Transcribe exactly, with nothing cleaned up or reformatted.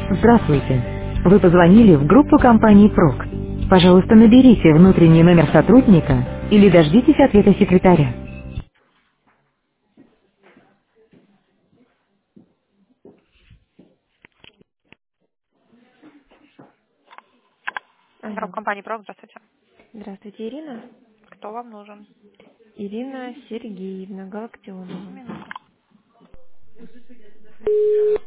Здравствуйте. Вы позвонили в группу компании «Прок». Пожалуйста, наберите внутренний номер сотрудника или дождитесь ответа секретаря. Роб Алло. компании Прок, здравствуйте. Здравствуйте, Ирина. Кто вам нужен? Ирина Сергеевна Галактионова. Минуту.